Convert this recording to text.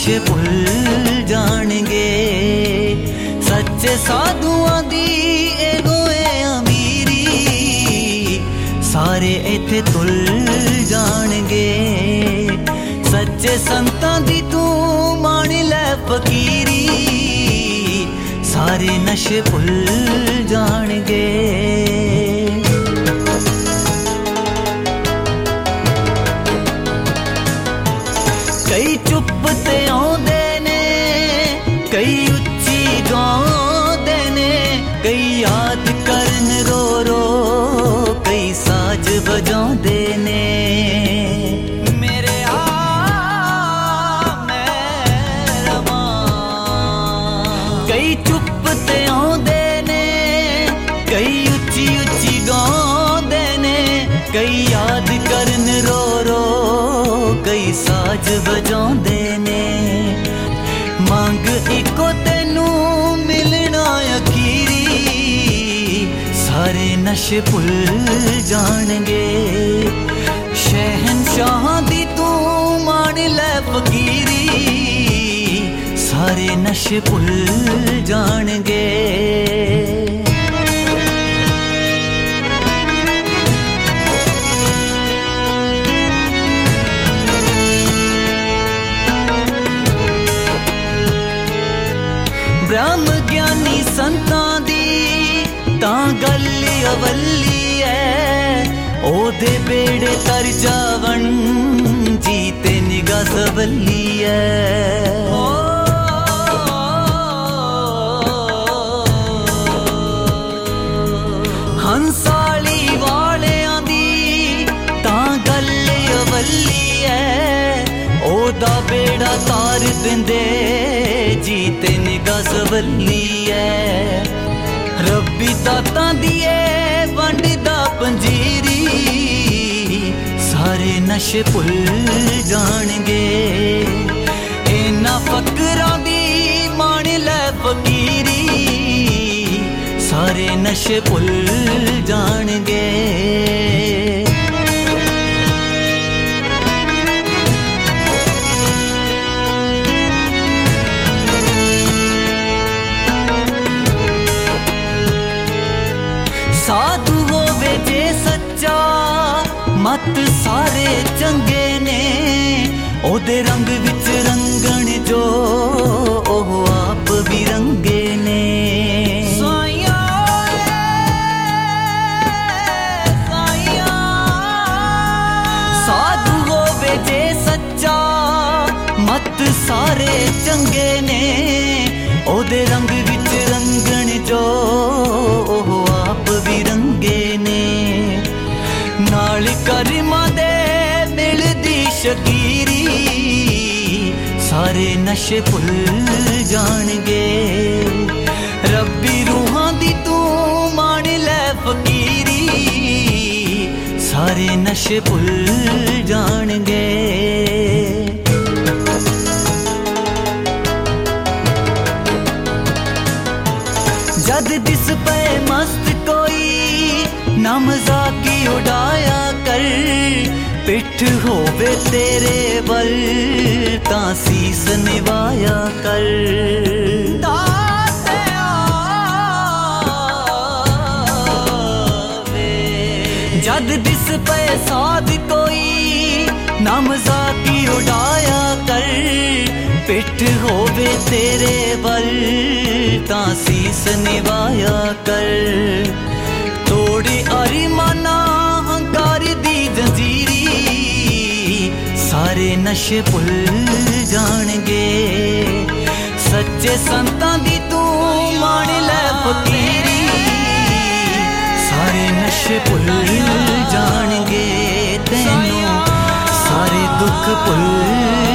नशे भुल जाणगे। सच्चे साधुआं दी एगो अमीरी सारे इत्थे तुल जाणगे। सच्चे संतां दी तू मान लै फकीरी सारे नशे भुल जाणगे। कई चुप ते आउंदे ने कई उच्ची गाउंदे ने कई याद करन रो रो कई साज बजाउंदे ने। मेरे कई चुप ते आउंदे ने कई उच्ची उच्ची गाउंदे ने कई याद करन रो रो कई साज बजाउंदे ने। मंग इको तैनू मिलना अखीरी सारे नशे भुल जाणगे। शहनशाहां दी तू मान लै फकीरी सारे नशे भुल जाणगे। ब्रह्म ज्ञानी संतां दी तां गल अवल्ली है ओदे बेड़े तर जावन जीते निगाह सवल्ली है। हंसाली वालियां दी तां गल अवल्ली है ओदा बेड़ा तार दिंदे जीते निगाह सवल्ली है। रब्बी दातां दिए वंडदा पंजीरी सारे नशे भुल जाणगे। इन्हां फकरां दी मान लै फकीरी सारे नशे भुल जाणगे। साधु होवे जे सच्चा मत सारे चंगे ने ओदे रंग विच रंगण जो ओह आप भी रंगे ने। साधु होवे जे सच्चा मत सारे चंगे ने ओदे रंग विच रंगण जो ओह आप भी रंगे ने। नाल करिमा दे मिलदी शकीरी सारे नशे भुल जाणगे। रब्बी रूहां दी तू मान लै फकीरी सारे नशे भुल जाणगे। जद दिस पे मस्त कोई ना मजाकी उड़ाया कर पिठ होवे तेरे बल तां सीस निवाया कर। जद दिस पे साध कोई ना मजाकी उड़ाया कर पिठ होवे तेरे बल तां सीस निवाया कर। तोड़ी अरिमाना हंकार दी जंजीरी सारे नशे भुल जाणगे। सच्चे संतां दी तू मान लै फकीरी सारे नशे भुल जाणगे। तैनू सारे दुख भुल